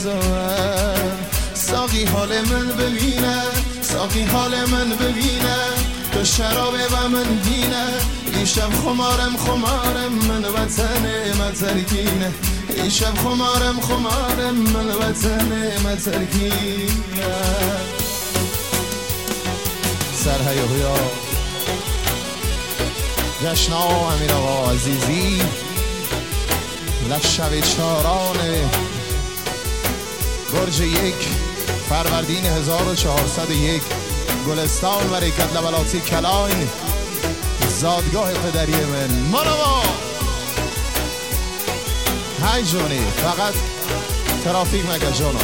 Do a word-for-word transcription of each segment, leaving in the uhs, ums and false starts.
نزار ساقی حال من ببینه ساقی حال من ببینه تو شرابه و من گینه این شب خمارم خمارم من وطن مترکینه این شب خمارم خمارم من وطن مترکینه سر هیوهیا جشنا امیر آقا عزیزی لشب چاران برج یک فروردین هزار و چهارصد و یک گلستان و ریکت لبلاتی کلاین زادگاه پدری من مانوا های جونی فقط ترافیک مگه جانا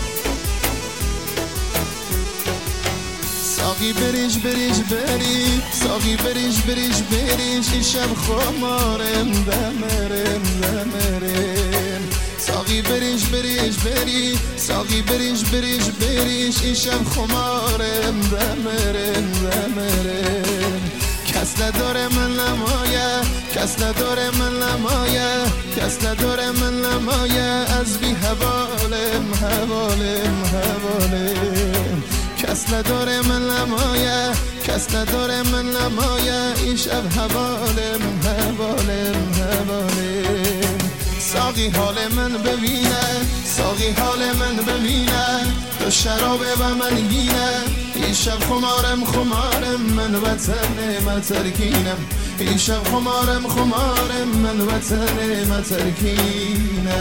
ساقی بریش بریش بری ساقی بریش بریش بریش این شب خمارم دمرم دمرم ساقی بریش بریش بری ساقی بریش بریش بریش این شب خمارم دمرم دمرم کس نداره من نمایه کس نداره من نمایه کس نداره من نمایه از بی حوالم حوالم حوالم کس نداره من نمایه کس نداره من نمایه این شب حوالم حوالم حوالم ساقی حال من ببینه ساقی حال من ببینه تو شرابه و من گینه این شب خمارم خمارم من وطن مترکینم این شب خمارم خمارم من وطن مترکینه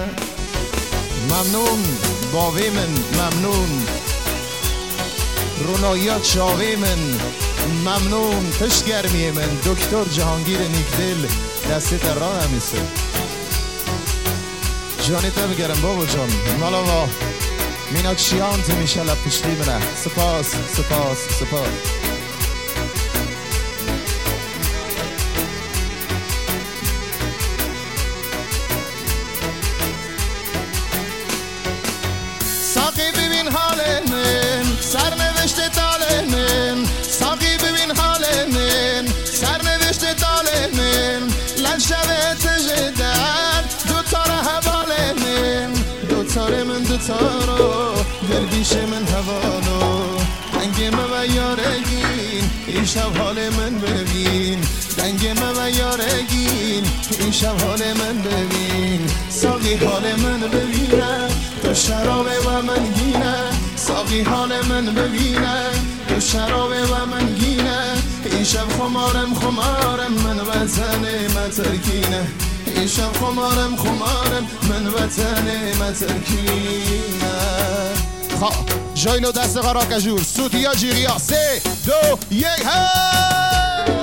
ممنون باوی من ممنون رونایات شاوی من ممنون تشگرمی من دکتر جهانگیر نیکدل دستی راه همیسه جانی تا بگرم بابا جان مالا با مینا چیان تو میشه لب پشتی منه سپاس سپاس سپاس ساقی ببین حال من سرنوشت تال من ساقی ببین حال من سرنوشت تال من لنشوه تجدر دوتار حوال من دوتار من دوتارو دل بیش من حوالو دنگ من و یارگین این شب حال من ببین دنگ من و یارگین این شب حال من ببین ساقی حال من ببینه تو شرابه و من گینه ساقی حال من ببینه تو شرابه و من گینه این شب خمارم خمارم من وطن مترکینه این شب خمارم خمارم من وطن مترکینه خواه جایلو دست قراکجور سوتیا جیریا سه دو یک های